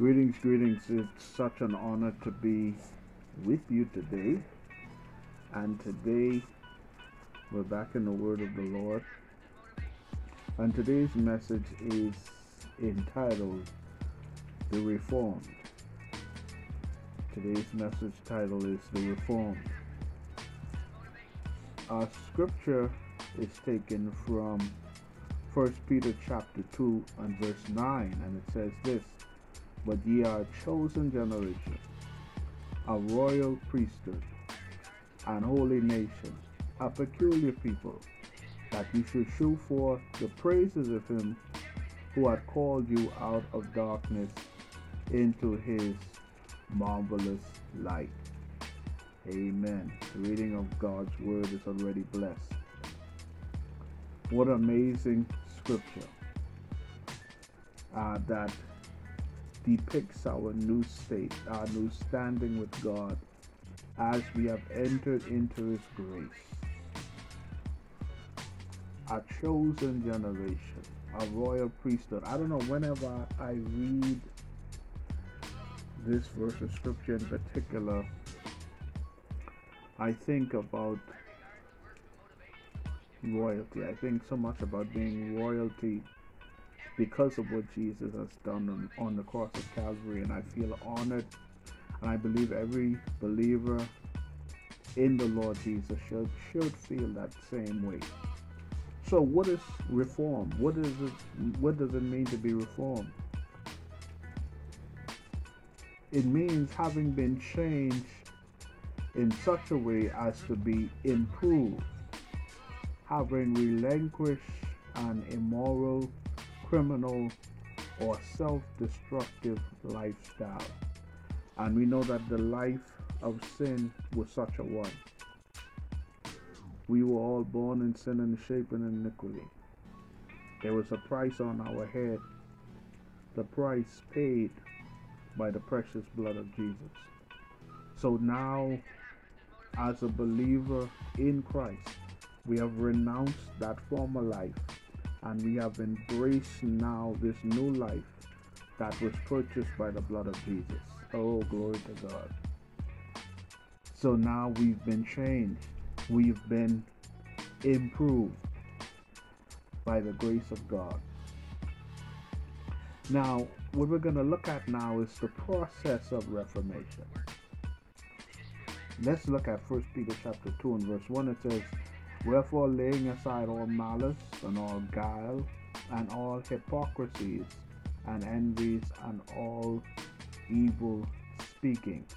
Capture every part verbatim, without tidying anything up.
Greetings, greetings. It's such an honor to be with you today. And today we're back in the Word of the Lord. And today's message is entitled The Reformed. Today's message title is The Reformed. Our scripture is taken from First Peter chapter two and verse nine, and it says this: But ye are a chosen generation, a royal priesthood, an holy nation, a peculiar people, that you should shew forth the praises of him who hath called you out of darkness into his marvelous light. Amen. The reading of God's word is already blessed. What amazing scripture uh, that depicts our new state, our new standing with God as we have entered into his grace. A chosen generation, a royal priesthood. I don't know, whenever I read this verse of scripture in particular, I think about royalty. I think so much about being royalty because of what Jesus has done on, on the cross of Calvary, and I feel honored, and I believe every believer in the Lord Jesus should should feel that same way. So what is reform? What is it what does it mean to be reformed? It means having been changed in such a way as to be improved, having relinquished an immoral, criminal, or self-destructive lifestyle. And we know that the life of sin was such a one. We were all born in sin and shapen in iniquity. There was a price on our head, the price paid by the precious blood of Jesus. So now, as a believer in Christ, we have renounced that former life, and we have embraced now this new life that was purchased by the blood of Jesus. Oh, glory to God. So now we've been changed. We've been improved by the grace of God. Now, what we're going to look at now is the process of reformation. Let's look at First Peter chapter two and verse one. It says, Wherefore, laying aside all malice and all guile and all hypocrisies and envies and all evil speakings.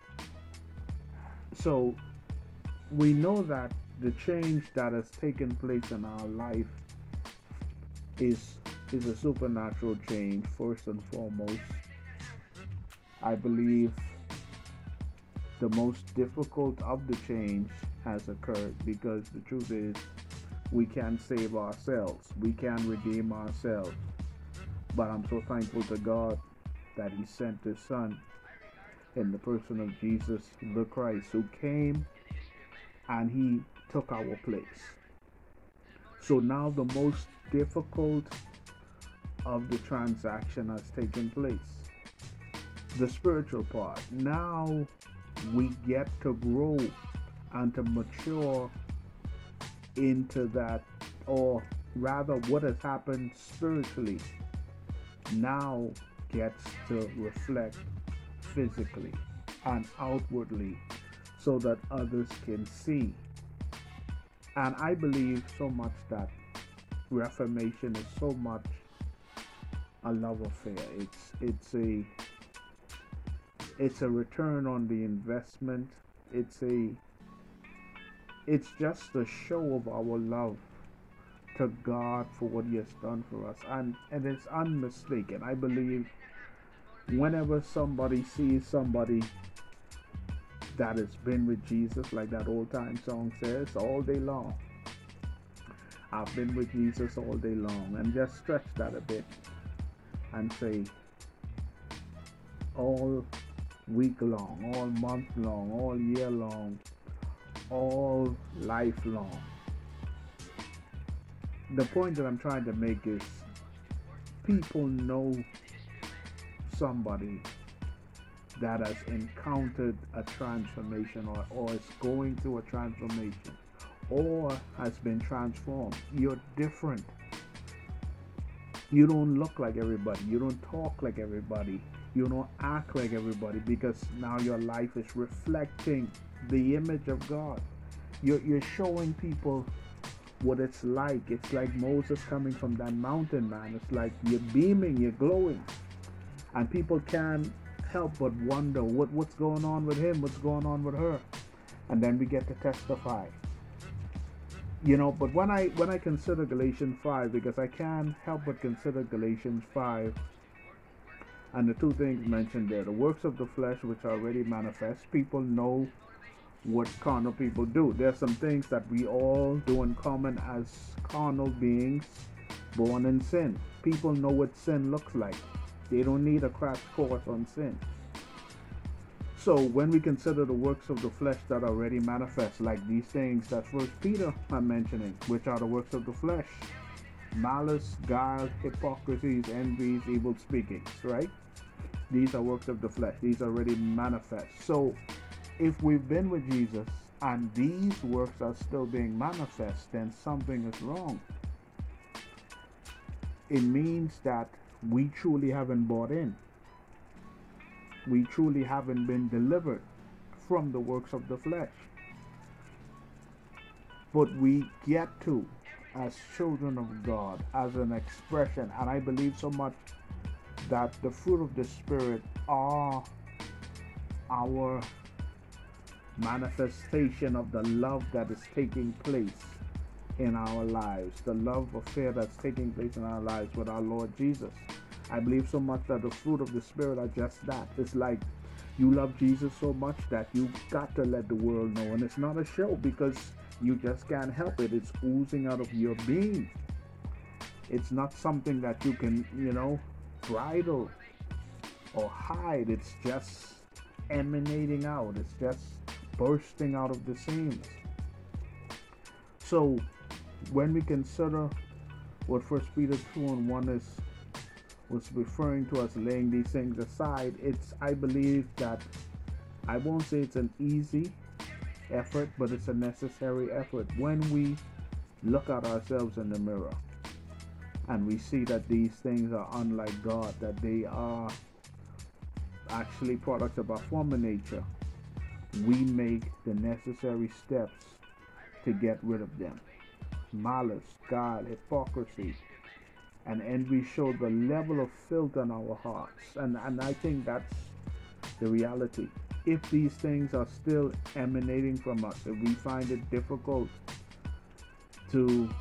So we know that the change that has taken place in our life is is a supernatural change. First and foremost, I believe the most difficult of the change has occurred, because the truth is we can't save ourselves, we can't redeem ourselves. But I'm so thankful to God that he sent his son in the person of Jesus the Christ, who came and he took our place. So now the most difficult of the transaction has taken place, the spiritual part. Now we get to grow and to mature into that, or rather what has happened spiritually now gets to reflect physically and outwardly, so that others can see. And I believe so much that Reformation is so much a love affair. It's it's a it's a return on the investment. It's a it's just a show of our love to God for what he has done for us, and and it's unmistaken. I believe whenever somebody sees somebody that has been with Jesus, like that old time song says, all day long, I've been with Jesus all day long, and just stretch that a bit and say all week long, all month long, all year long, all life long. The point that I'm trying to make is people know somebody that has encountered a transformation, or, or is going through a transformation, or has been transformed. You're different. You don't look like everybody. You don't talk like everybody. You don't act like everybody, because now your life is reflecting the image of God. You're, you're showing people what it's like. It's like Moses coming from that mountain, man. It's like you're beaming, you're glowing. And people can't help but wonder what, what's going on with him, what's going on with her. And then we get to testify. You know, but when I when I consider Galatians five, because I can't help but consider Galatians five and the two things mentioned there, the works of the flesh which are already manifest. People know what carnal people do. There are some things that we all do in common as carnal beings born in sin. People know what sin looks like. They don't need a crash course on sin. So when we consider the works of the flesh that already manifest, like these things that First Peter are mentioning, which are the works of the flesh: malice, guile, hypocrisies, envies, evil speakings, right? These are works of the flesh. These are already manifest. So if we've been with Jesus and these works are still being manifest, then something is wrong. It means that we truly haven't bought in. We truly haven't been delivered from the works of the flesh. But we get to, as children of God, as an expression, and I believe so much that the fruit of the Spirit are our manifestation of the love that is taking place in our lives, the love affair that's taking place in our lives with our Lord Jesus. I believe so much that the fruit of the Spirit are just that. It's like you love Jesus so much that you got to let the world know. And it's not a show, because you just can't help it. It's oozing out of your being. It's not something that you can, you know, bridle or hide. It's just emanating out. It's just bursting out of the seams. So when we consider what First Peter two and one is was referring to us laying these things aside, it's, I believe that, I won't say it's an easy effort, but it's a necessary effort. When we look at ourselves in the mirror and we see that these things are unlike God, that they are actually products of our former nature, we make the necessary steps to get rid of them. Malice, guile, hypocrisy, and envy show the level of filth in our hearts. And, and I think that's the reality. If these things are still emanating from us, if we find it difficult to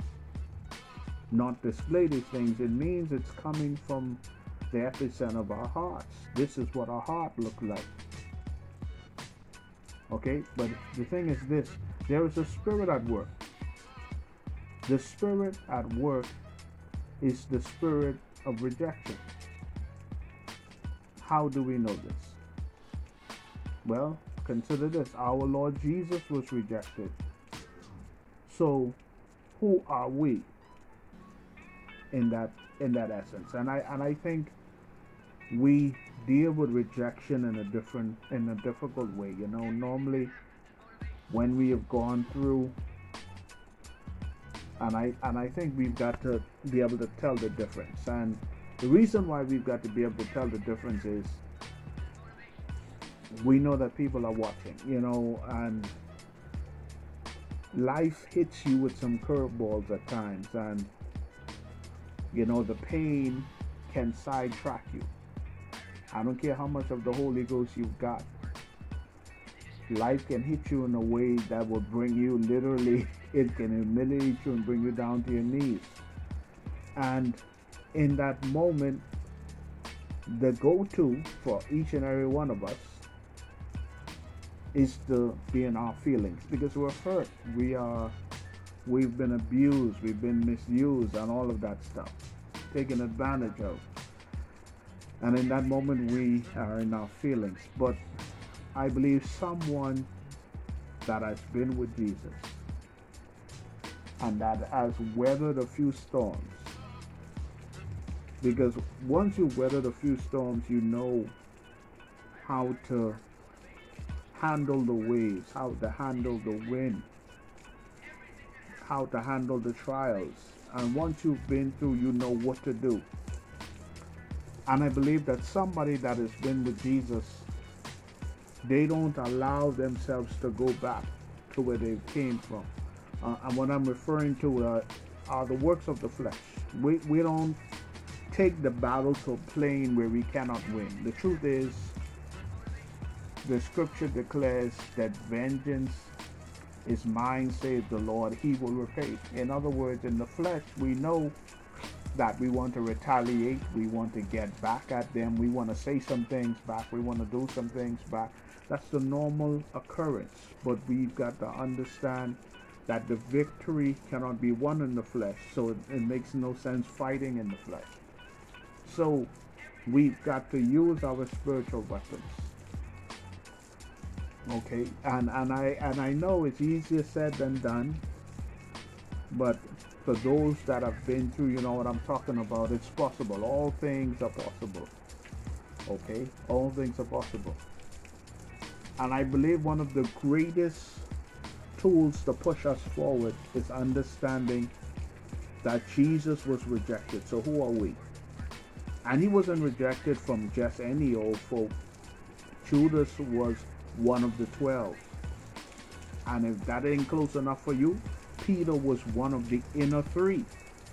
not display these things, it means it's coming from the epicenter of our hearts. This is what our heart looks like. Okay, but the thing is this: there is a spirit at work. The spirit at work is the spirit of rejection. How do we know this? Well, consider this. Our Lord Jesus was rejected. So who are we in that in that essence? And I and I think we deal with rejection in a different in a difficult way. You know, normally when we have gone through, and I and I think we've got to be able to tell the difference. And the reason why we've got to be able to tell the difference is we know that people are watching, you know, and life hits you with some curveballs at times, and you know, the pain can sidetrack you. I don't care how much of the Holy Ghost you've got. Life can hit you in a way that will bring you literally, it can humiliate you and bring you down to your knees. And in that moment, the go-to for each and every one of us is to be in our feelings, because we're hurt. We are, we've been abused, we've been misused, and all of that stuff, taken advantage of. And in that moment, we are in our feelings. But I believe someone that has been with Jesus and that has weathered a few storms Because once you weathered a few storms, you know how to handle the waves, how to handle the wind, how to handle the trials. And once you've been through, you know what to do. And I believe that somebody that has been with Jesus, they don't allow themselves to go back to where they came from. Uh, and what I'm referring to uh, are the works of the flesh. We, we don't take the battle to a plane where we cannot win. The truth is, the scripture declares that vengeance is mine, saith the Lord, he will repay. In other words, in the flesh, we know that we want to retaliate, we want to get back at them, we want to say some things back, we want to do some things back. That's the normal occurrence. But we've got to understand that the victory cannot be won in the flesh, so it, it makes no sense fighting in the flesh. So we've got to use our spiritual weapons. Okay, and and I and I know it's easier said than done, but for those that have been through, you know what I'm talking about. It's possible. All things are possible. Okay, all things are possible. And I believe one of the greatest tools to push us forward is understanding that Jesus was rejected. So who are we? And he wasn't rejected from just any old folk. Judas was one of the twelve. And if that ain't close enough for you, Peter was one of the inner three.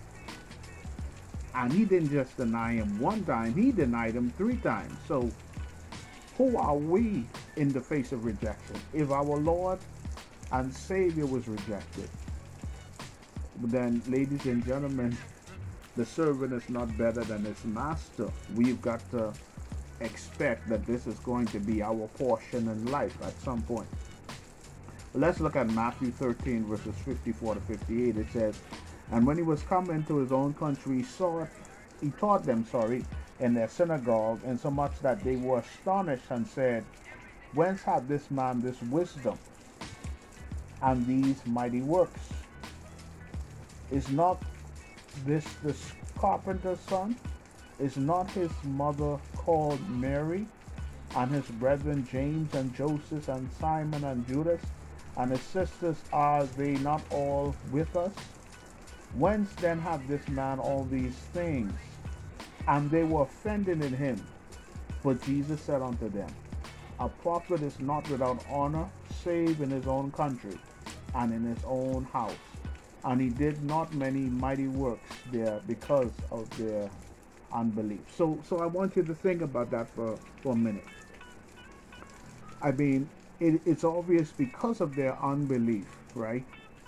And he didn't just deny him one time, he denied him three times. So who are we in the face of rejection? If our Lord and Savior was rejected, then, ladies and gentlemen, the servant is not better than his master. We've got to expect that this is going to be our portion in life at some point. Let's look at Matthew thirteen, verses fifty-four to fifty-eight. It says, and when he was come into his own country, he saw it, he taught them, sorry, in their synagogue, insomuch that they were astonished and said, whence hath this man this wisdom and these mighty works? Is not this the carpenter's son? Is not his mother called Mary, and his brethren James and Joseph and Simon and Judas, and his sisters, are they not all with us? Whence then hath this man all these things? And they were offended in him. But Jesus said unto them, a prophet is not without honor, save in his own country and in his own house. And he did not many mighty works there because of their unbelief. So so I want you to think about that for, for a minute. I mean, it, it's obvious because of their unbelief, right?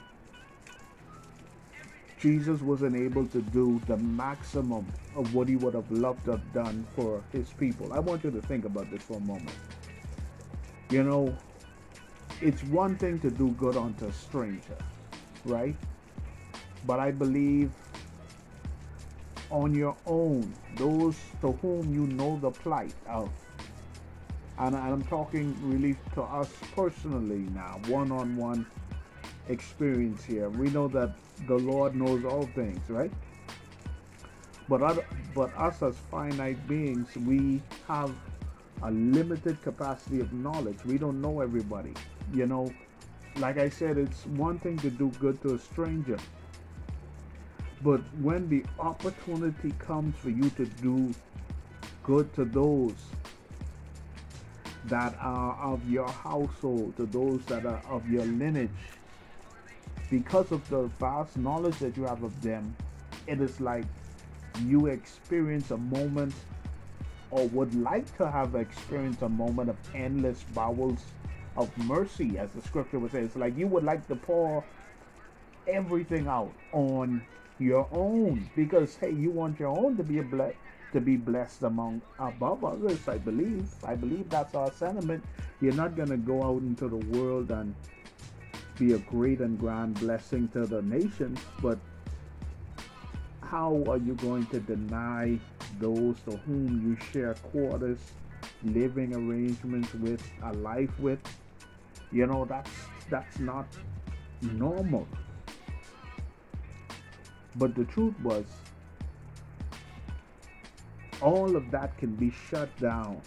Jesus wasn't able to do the maximum of what he would have loved to have done for his people. I want you to think about this for a moment. You know, it's one thing to do good unto a stranger, right? But I believe on your own, those to whom you know the plight of, and I'm talking really to us personally now, one-on-one experience here. We know that the Lord knows all things, right? But other, but us as finite beings, we have a limited capacity of knowledge. We don't know everybody. You know, like I said, it's one thing to do good to a stranger. But when the opportunity comes for you to do good to those that are of your household, to those that are of your lineage, because of the vast knowledge that you have of them, it is like you experience a moment, or would like to have experienced a moment, of endless bowels of mercy, as the scripture would say. It's like you would like to pour everything out on your own, because hey, you want your own to be a ble- to be blessed among above others. I believe I believe that's our sentiment. You're not going to go out into the world and be a great and grand blessing to the nations, but how are you going to deny those to whom you share quarters, living arrangements with, a life with? You know, that's that's not normal. But the truth was, All of that can be shut down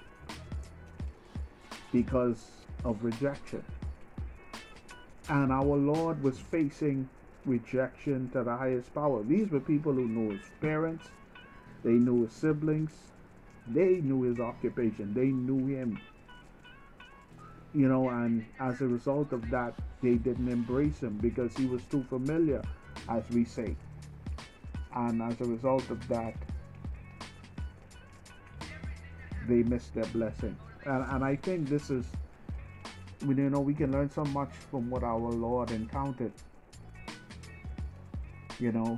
because of rejection. And our Lord was facing rejection to the highest power. These were people who knew his parents, they knew his siblings, they knew his occupation, they knew him. You know, and as a result of that, they didn't embrace him because he was too familiar, as we say. And as a result of that, they missed their blessing. And, and I think this is, you know, we can learn so much from what our Lord encountered. You know,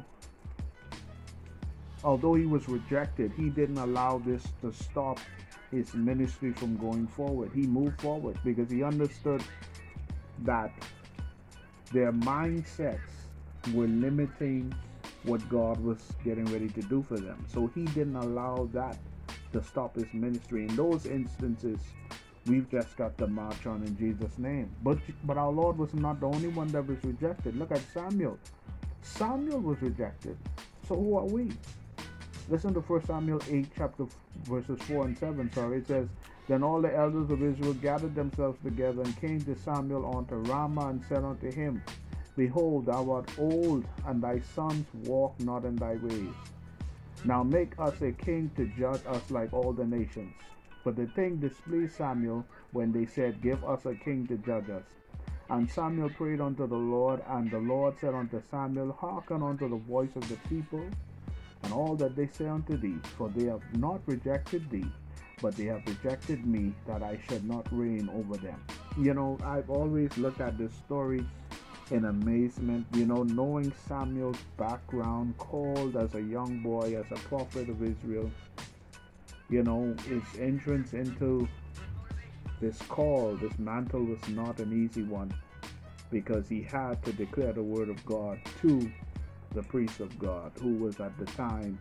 although he was rejected, he didn't allow this to stop his ministry from going forward. He moved forward because he understood that their mindsets were limiting what God was getting ready to do for them. So he didn't allow that to stop his ministry. In those instances, we've just got to march on in Jesus' name. But but our Lord was not the only one that was rejected. Look at Samuel. Samuel was rejected. So who are we? Listen to First Samuel eight, chapter verses four and seven. Sorry, it says, Then all the elders of Israel gathered themselves together and came to Samuel unto Ramah and said unto him, Behold, thou art old, and thy sons walk not in thy ways. Now make us a king to judge us like all the nations. But the thing displeased Samuel when they said, Give us a king to judge us. And Samuel prayed unto the Lord, and the Lord said unto Samuel, Hearken unto the voice of the people, and all that they say unto thee, for they have not rejected thee, but they have rejected me, that I should not reign over them. You know, I've always looked at this story in amazement, you know, knowing Samuel's background, called as a young boy, as a prophet of Israel, you know, his entrance into this call, this mantle was not an easy one, because he had to declare the word of God to the priest of God, who was at the time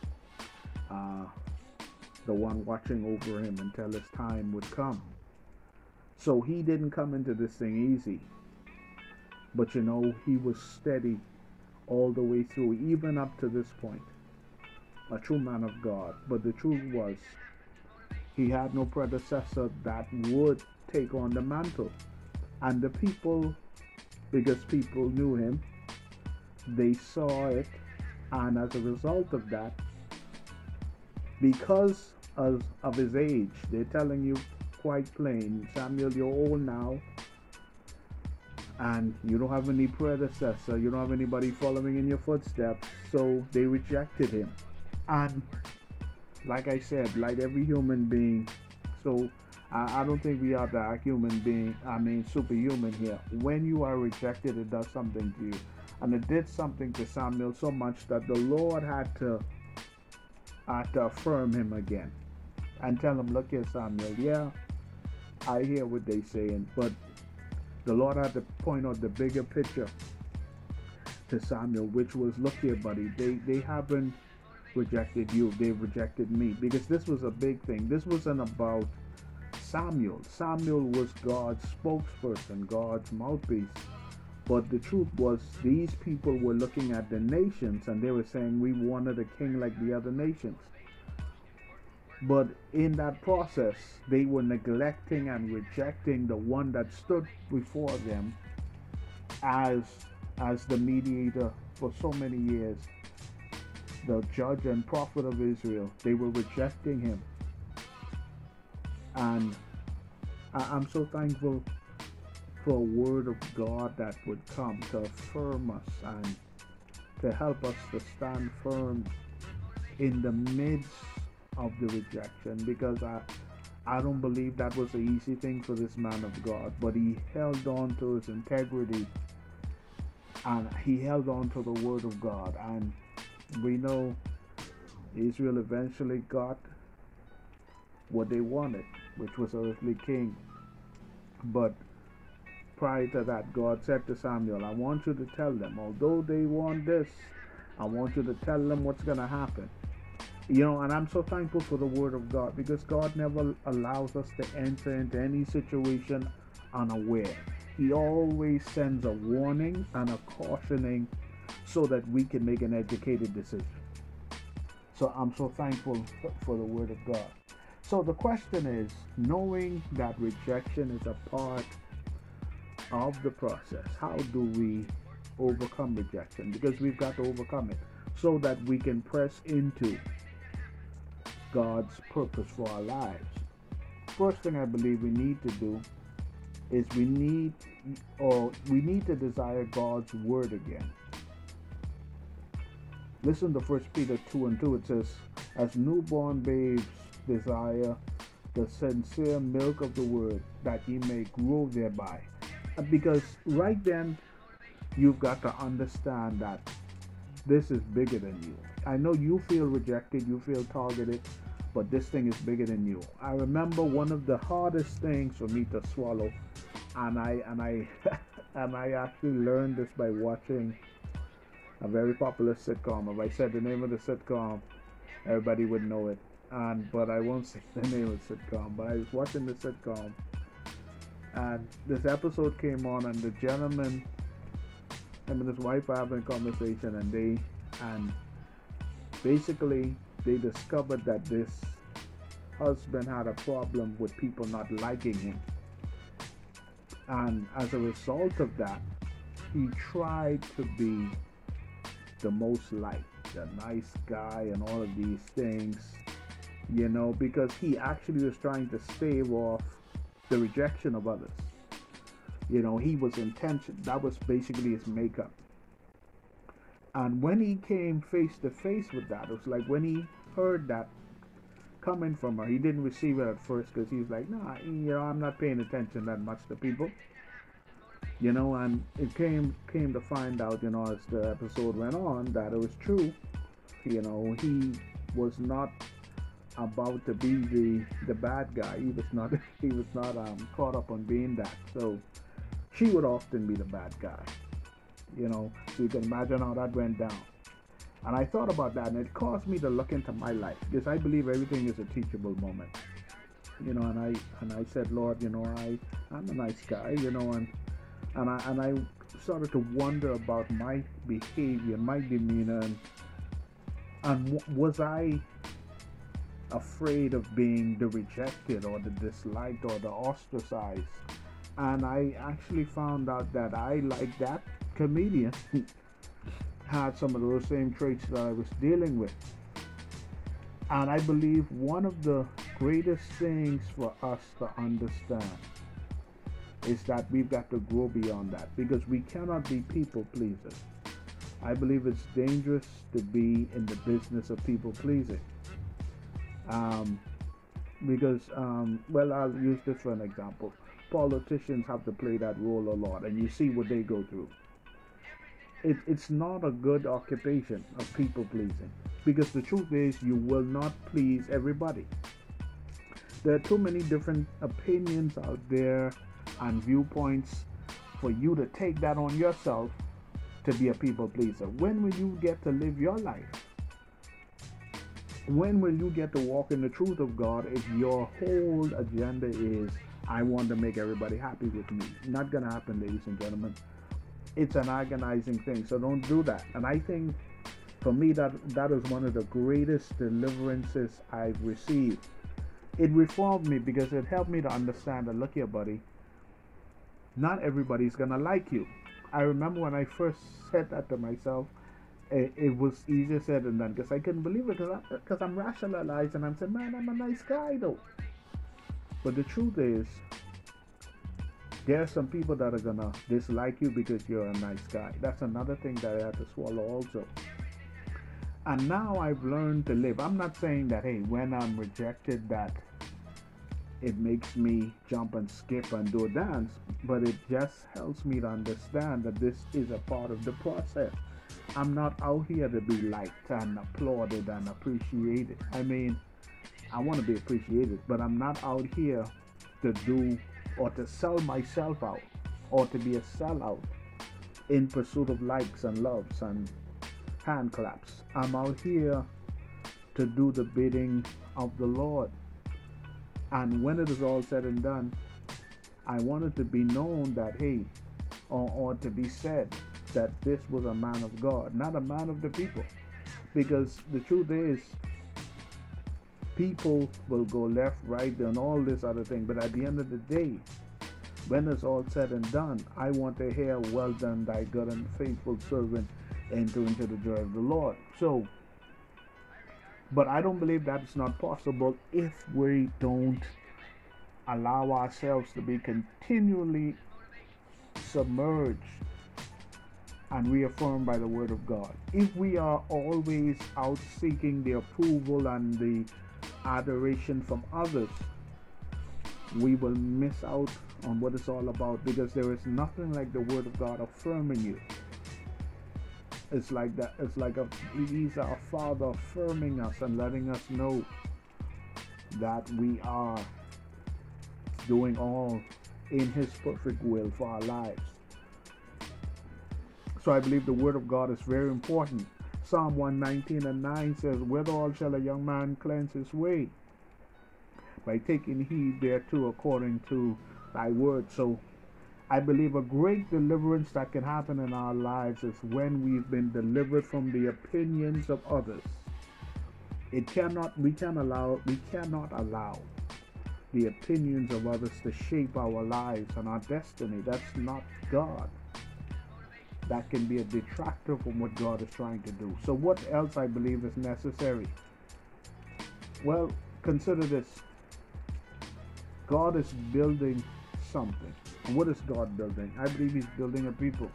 uh, the one watching over him until his time would come. So he didn't come into this thing easy. But you know, he was steady all the way through, even up to this point. A true man of God. But the truth was, he had no predecessor that would take on the mantle. And the people, because people knew him, they saw it, and as a result of that, because of, of his age, they're telling you quite plain, Samuel, you're old now, and you don't have any predecessor, you don't have anybody following in your footsteps, so they rejected him. And like I said, like every human being, so I, I don't think we are that human being, I mean superhuman here. When you are rejected, it does something to you. And it did something to Samuel so much that the Lord had to, had to affirm him again and tell him, look here, Samuel, yeah, I hear what they're saying, but the Lord had to point out the bigger picture to Samuel, which was, look here, buddy, they, they haven't rejected you, they've rejected me. Because this was a big thing. This wasn't about Samuel. Samuel was God's spokesperson, God's mouthpiece. But the truth was, these people were looking at the nations and they were saying, we wanted a king like the other nations. But in that process, they were neglecting and rejecting the one that stood before them as, as the mediator for so many years, the judge and prophet of Israel. They were rejecting him. And I'm so thankful for a word of God that would come to affirm us and to help us to stand firm in the midst of the rejection, because I I don't believe that was an easy thing for this man of God, but he held on to his integrity and he held on to the word of God. And we know Israel eventually got what they wanted, which was an earthly king. But prior to that, God said to Samuel, I want you to tell them, although they want this, I want you to tell them what's going to happen. You know, and I'm so thankful for the word of God, because God never allows us to enter into any situation unaware. He always sends a warning and a cautioning so that we can make an educated decision. So I'm so thankful for the Word of God. So the question is, knowing that rejection is a part of the process, how do we overcome rejection? Because we've got to overcome it so that we can press into God's purpose for our lives. First thing I believe we need to do is we need or we need to desire God's word again. Listen to First Peter two and two. It says, as newborn babes desire the sincere milk of the word, that ye may grow thereby. Because right then you've got to understand that this is bigger than you. I know you feel rejected, you feel targeted, but this thing is bigger than you. I remember one of the hardest things for me to swallow, and I and I and I actually learned this by watching a very popular sitcom. If I said the name of the sitcom, everybody would know it. And but I won't say the name of the sitcom. But I was watching the sitcom, and this episode came on, and the gentleman, him and his wife are having a conversation, and they and basically they discovered that this husband had a problem with people not liking him. And as a result of that, he tried to be the most liked, the nice guy, and all of these things, you know, because he actually was trying to stave off the rejection of others. You know, he was intention. That was basically his makeup. And when he came face to face with that, it was like when he heard that coming from her, he didn't receive it at first because he's like, nah, you know, I'm not paying attention that much to people. You know, and it came came to find out, you know, as the episode went on, that it was true. You know, he was not about to be the the bad guy. He was not he was not um, caught up on being that. So she would often be the bad guy. You know, so you can imagine how that went down. And I thought about that, and it caused me to look into my life, because I believe everything is a teachable moment. You know, and I and I said, Lord, you know, I I'm a nice guy, you know, and and I and I started to wonder about my behavior, my demeanor, and and w- was I afraid of being the rejected or the disliked or the ostracized? And I actually found out that I, like that comedian, had some of those same traits that I was dealing with. And I believe one of the greatest things for us to understand is that we've got to grow beyond that, because we cannot be people pleasers. I believe it's dangerous to be in the business of people pleasing. Um, because, um, well, I'll use this for an example. Politicians have to play that role a lot, and you see what they go through. It, it's not a good occupation of people pleasing, because the truth is you will not please everybody. There are too many different opinions out there and viewpoints for you to take that on yourself to be a people pleaser. When will you get to live your life? When will you get to walk in the truth of God if your whole agenda is, I want to make everybody happy with me? Not gonna happen, ladies and gentlemen. It's an agonizing thing, so don't do that. And I think for me that that is one of the greatest deliverances I've received. It reformed me because it helped me to understand that, look here, buddy, not everybody's gonna like you. I remember when I first said that to myself, it, it was easier said than done, because I couldn't believe it, because I'm rationalizing. I'm saying, man, I'm a nice guy though. But the truth is, there are some people that are gonna dislike you because you're a nice guy. That's another thing that I had to swallow also. And now I've learned to live. I'm not saying that, hey, when I'm rejected, that it makes me jump and skip and do a dance, but it just helps me to understand that this is a part of the process. I'm not out here to be liked and applauded and appreciated. I mean, I want to be appreciated, but I'm not out here to do or to sell myself out or to be a sellout in pursuit of likes and loves and hand claps. I'm out here to do the bidding of the Lord. And when it is all said and done, I want it to be known that, hey, or, or to be said that this was a man of God, not a man of the people. Because the truth is, People will go left, right, and all this other thing. But at the end of the day, when it's all said and done, I want to hear, well done, thy good and faithful servant, enter into the joy of the Lord. So, but I don't believe that it's not possible if we don't allow ourselves to be continually submerged and reaffirmed by the Word of God. If we are always out seeking the approval and the adoration from others, we will miss out on what it's all about, because there is nothing like the Word of God affirming you. It's like that. It's like a, He's our Father affirming us and letting us know that we are doing all in His perfect will for our lives. So I believe the Word of God is very important. Psalm one nineteen and nine says, wherewithal shall a young man cleanse his way? By taking heed thereto according to thy word. So I believe a great deliverance that can happen in our lives is when we've been delivered from the opinions of others. It cannot, we can allow, we cannot allow the opinions of others to shape our lives and our destiny. That's not God. That can be a detractor from what God is trying to do. So what else I believe is necessary? Well, consider this. God is building something. And what is God building? I believe He's building a people.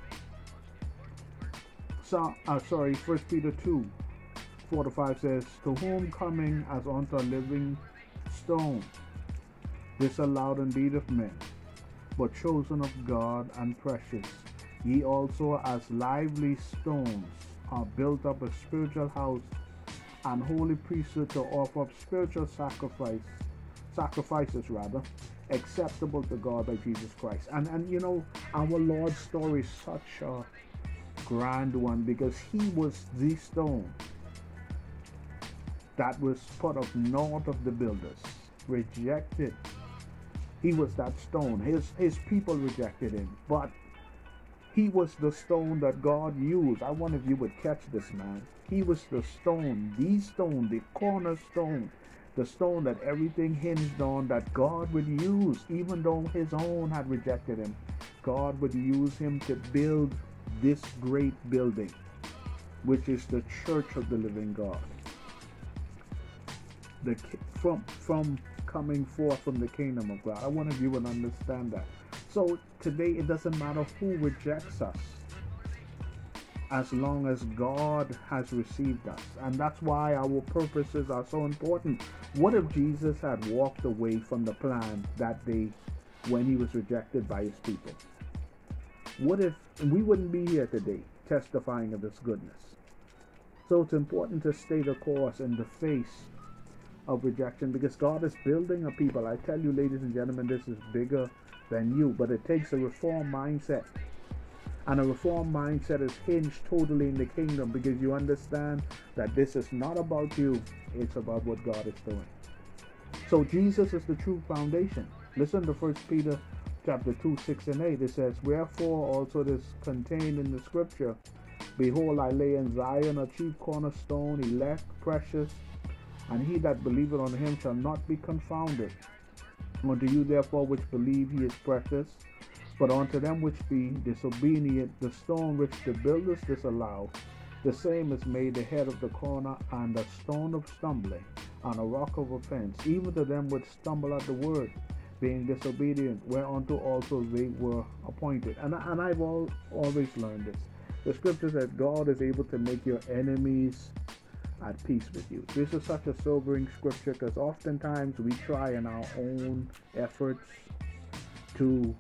So, uh, sorry, First Peter two, four to five says, to whom coming as unto a living stone, disallowed indeed of men, but chosen of God and precious, ye also as lively stones are built up a spiritual house and holy priesthood to offer up spiritual sacrifice, sacrifices rather, acceptable to God by Jesus Christ. And and you know, our Lord's story is such a grand one, because He was the stone that was put up north of the builders, rejected. He was that stone. His his people rejected Him, but He was the stone that God used. I wonder if you would catch this, man. He was the stone, the stone, the cornerstone, the stone that everything hinged on, that God would use. Even though His own had rejected Him, God would use Him to build this great building, which is the church of the living God. The from from coming forth from the kingdom of God. I wonder if you would understand that. So today it doesn't matter who rejects us, as long as God has received us. And that's why our purposes are so important. What if Jesus had walked away from the plan that day when He was rejected by His people? What if we wouldn't be here today testifying of His goodness? So it's important to stay the course in the face of rejection, because God is building a people. I tell you, ladies and gentlemen, this is bigger than you, but it takes a reform mindset. And a reform mindset is hinged totally in the kingdom, because you understand that this is not about you, it's about what God is doing. So Jesus is the true foundation. Listen to First Peter chapter two, six and eight. It says, wherefore also it is contained in the scripture, behold, I lay in Zion a chief cornerstone, elect, precious, and he that believeth on Him shall not be confounded. Unto you therefore which believe He is precious, but unto them which be disobedient, the stone which the builders disallow, the same is made the head of the corner, and a stone of stumbling, and a rock of offense, even to them which stumble at the word, being disobedient, whereunto also they were appointed. And, and I've all, always learned this. The scripture says God is able to make your enemies at peace with you. This is such a sobering scripture, because oftentimes we try in our own efforts to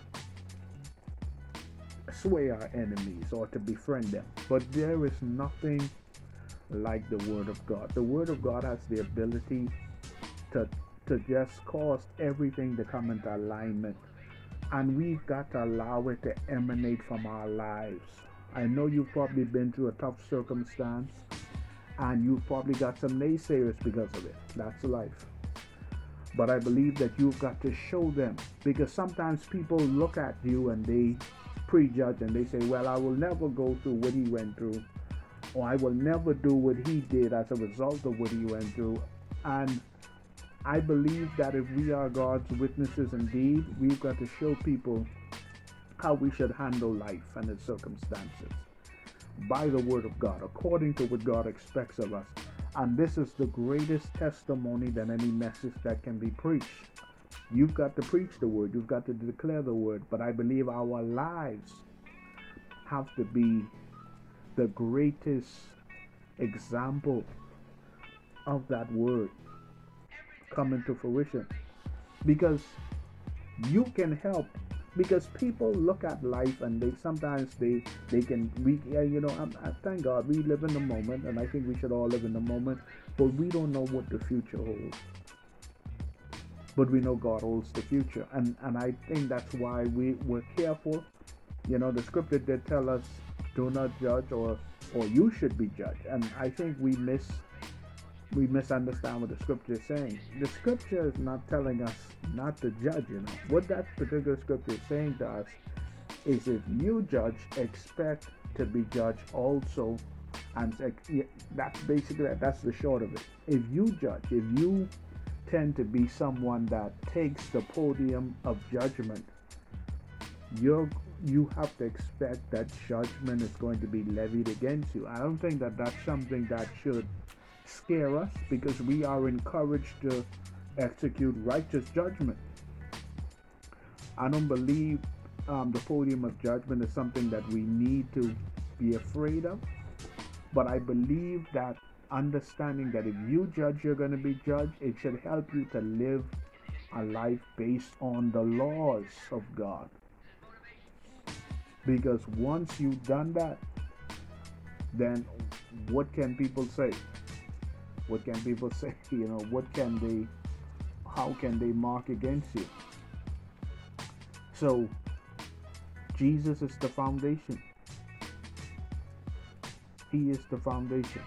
sway our enemies or to befriend them. But there is nothing like the Word of God. The Word of God has the ability to, to just cause everything to come into alignment. And we've got to allow it to emanate from our lives. I know you've probably been through a tough circumstance, and you've probably got some naysayers because of it. That's life. But I believe that you've got to show them, because sometimes people look at you and they prejudge and they say, well, I will never go through what he went through, or I will never do what he did as a result of what he went through. And I believe that if we are God's witnesses indeed, we've got to show people how we should handle life and its circumstances by the word of God, according to what God expects of us. And this is the greatest testimony than any message that can be preached. You've got to preach the word, you've got to declare the word, but I believe our lives have to be the greatest example of that word coming to fruition. Because you can help, because people look at life and they sometimes they they can we yeah, you know I, I thank God we live in the moment, and I think we should all live in the moment, but we don't know what the future holds, but we know God holds the future. and and I think that's why we we're careful. You know, the scripture did tell us, do not judge, or or you should be judged. And I think we miss we misunderstand what the scripture is saying. The scripture is not telling us not to judge. You know what that particular scripture is saying to us is, if you judge, expect to be judged also. And that's basically that's the short of it. If you judge, if you tend to be someone that takes the podium of judgment, you're you have to expect that judgment is going to be levied against you. I don't think that that's something that should scare us, because we are encouraged to execute righteous judgment. I don't believe um, the podium of judgment is something that we need to be afraid of, but I believe that understanding that if you judge, you're going to be judged, it should help you to live a life based on the laws of God. Because once you've done that, then what can people say? What can people say? You know, what can they, how can they mark against you? So, Jesus is the foundation. He is the foundation.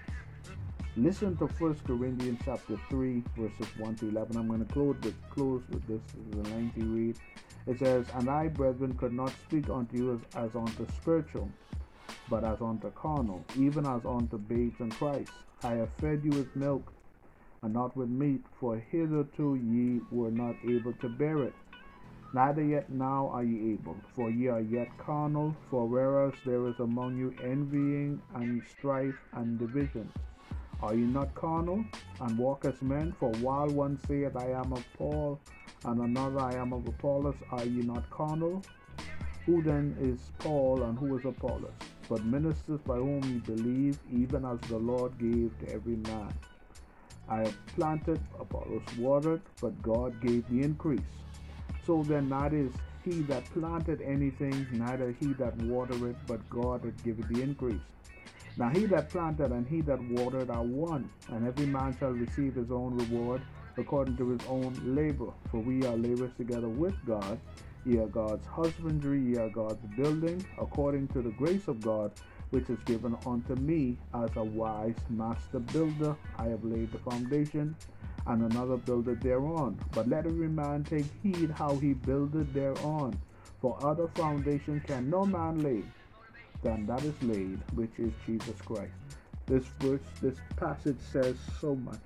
Listen to First Corinthians chapter three, verses one to eleven. I'm going to close with, close with this. This is a lengthy read. It says, "And I, brethren, could not speak unto you as, as unto spiritual, but as unto carnal, even as unto babes in Christ. I have fed you with milk, and not with meat, for hitherto ye were not able to bear it. Neither yet now are ye able, for ye are yet carnal. For whereas there is among you envying and strife and division, are ye not carnal, and walk as men? For while one saith, I am of Paul, and another, I am of Apollos, are ye not carnal? Who then is Paul, and who is Apollos? But ministers by whom ye believe, even as the Lord gave to every man. I have planted, Apollos watered, but God gave the increase. So then neither is he that planted anything, neither he that watered it, but God that giveth the increase. Now he that planted and he that watered are one, and every man shall receive his own reward according to his own labor. For we are laborers together with God. Ye are God's husbandry, ye are God's building, according to the grace of God, which is given unto me as a wise master builder. I have laid the foundation, and another buildeth thereon. But let every man take heed how he buildeth thereon. For other foundation can no man lay than that is laid, which is Jesus Christ." This verse, this passage says so much,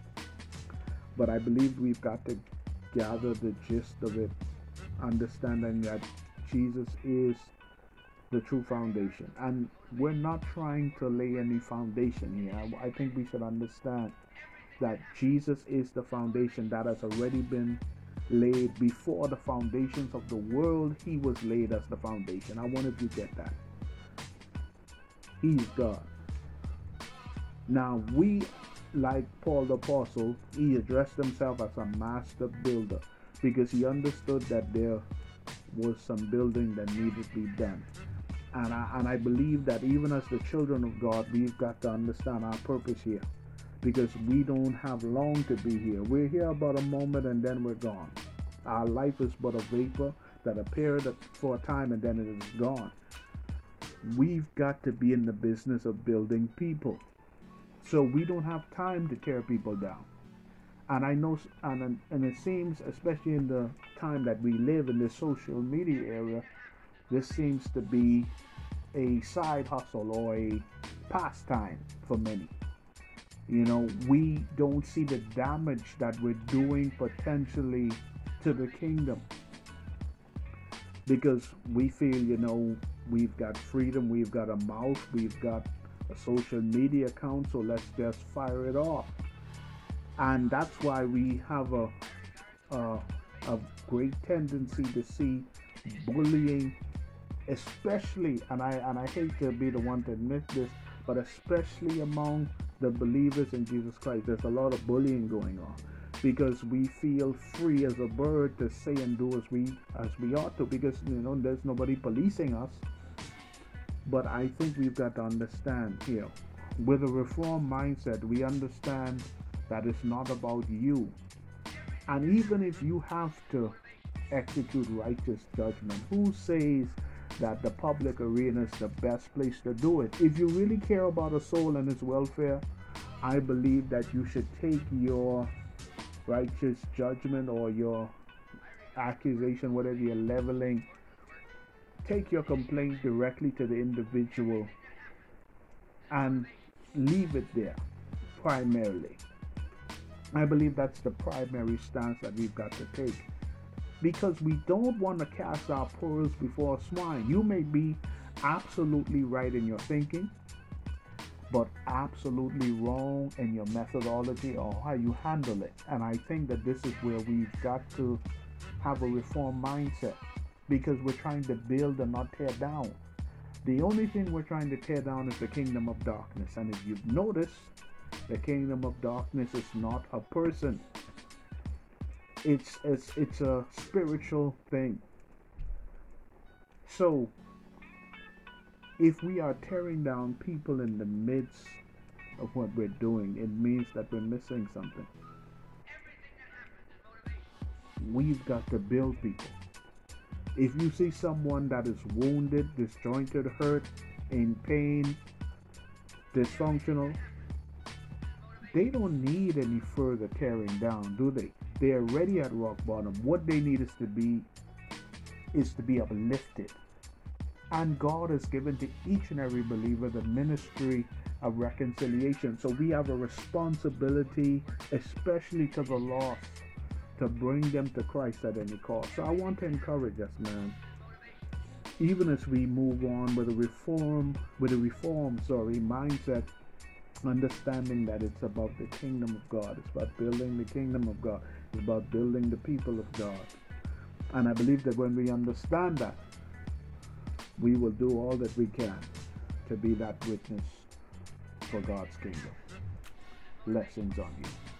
but I believe we've got to gather the gist of it, understanding that Jesus is the true foundation. And we're not trying to lay any foundation here. I think we should understand that Jesus is the foundation that has already been laid before the foundations of the world. He was laid as the foundation. I wanted you to get that. He's God. Now we, like Paul the Apostle, he addressed himself as a master builder because he understood that there was some building that needed to be done. And I, and I believe that even as the children of God, we've got to understand our purpose here, because we don't have long to be here. We're here about a moment and then we're gone. Our life is but a vapor that appeared for a time and then it is gone. We've got to be in the business of building people. So we don't have time to tear people down. And I know, and, and it seems, especially in the time that we live in this social media era, this seems to be a side hustle or a pastime for many. You know, we don't see the damage that we're doing potentially to the kingdom because we feel, you know, we've got freedom, we've got a mouth, we've got a social media account, so let's just fire it off. And that's why we have a, a, a great tendency to see bullying, especially, and I and I hate to be the one to admit this, but especially among the believers in Jesus Christ, there's a lot of bullying going on because we feel free as a bird to say and do as we as we ought to because you know there's nobody policing us. But I think we've got to understand here, with a reform mindset, we understand that it's not about you. And even if you have to execute righteous judgment, who says that the public arena is the best place to do it? If you really care about a soul and its welfare, I believe that you should take your righteous judgment or your accusation, whatever you're leveling, take your complaint directly to the individual and leave it there primarily. I believe that's the primary stance that we've got to take because we don't want to cast our pearls before swine. You may be absolutely right in your thinking, but absolutely wrong in your methodology or how you handle it. And I think that this is where we've got to have a reform mindset because we're trying to build and not tear down. The only thing we're trying to tear down is the kingdom of darkness. And if you've noticed, the kingdom of darkness is not a person. It's, it's, it's a spiritual thing. So, if we are tearing down people in the midst of what we're doing, it means that we're missing something. We've got to build people. If you see someone that is wounded, disjointed, hurt, in pain, dysfunctional, they don't need any further tearing down, do they? They are already at rock bottom. What they need is to be is to be uplifted. And God has given to each and every believer the ministry of reconciliation. So we have a responsibility, especially to the lost, to bring them to Christ at any cost. So I want to encourage us, man, even as we move on with a reform, with a reform, sorry, mindset, understanding that it's about the kingdom of God. It's about building the kingdom of God. It's about building the people of God. And I believe that when we understand that, we will do all that we can to be that witness for God's kingdom. Blessings on you.